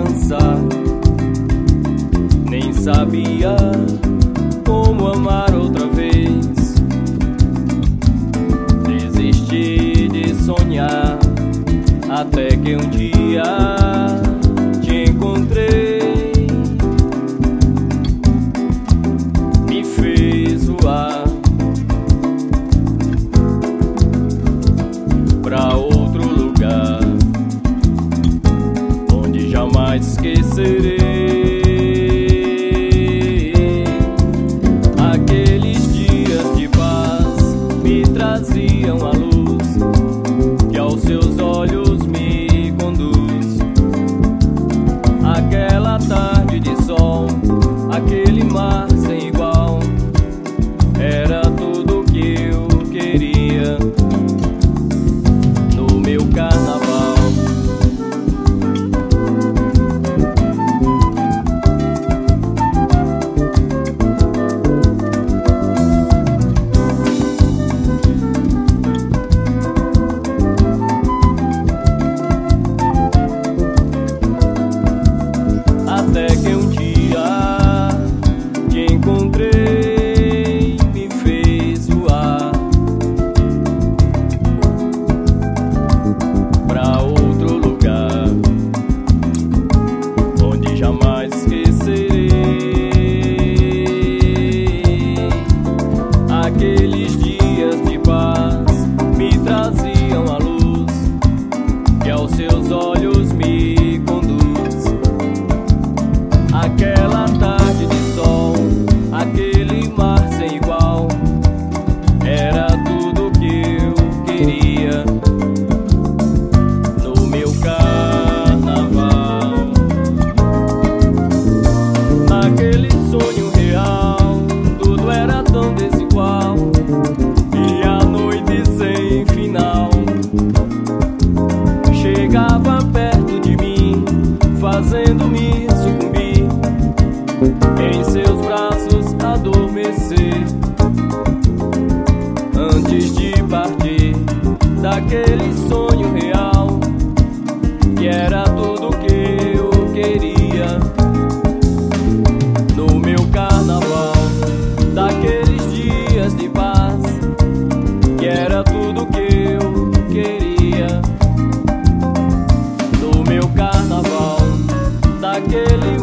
dançar. Nem sabia como amar outra vez. Desisti de sonhar até que um dia te encontrei. Me fez voar pra outro lugar, onde jamais esquecerei aqueles dias de paz. Me traziam a luz que aos seus olhos me conduz. Aquela tarde de sol, aquele mar sem igual, era tudo que eu queria no meu carnaval. Até que um dia te encontrei, me fez voar pra outro lugar, onde jamais esquecerei aqueles dias de paz. Me traziam a luz que aos seus olhos me conduz. Aquela tarde de sol, aquele mar sem igual, era tudo que eu queria no meu carnaval. Aquele sonho real, tudo era tão desigual, e a noite sem final chegava perto de mim, fazendo-me sucumbir, em seus braços adormecer. Antes de partir daquele sonho real, que era tudo que eu queria no meu carnaval. Daqueles dias de paz, que era tudo que eu queria no meu carnaval. Daquele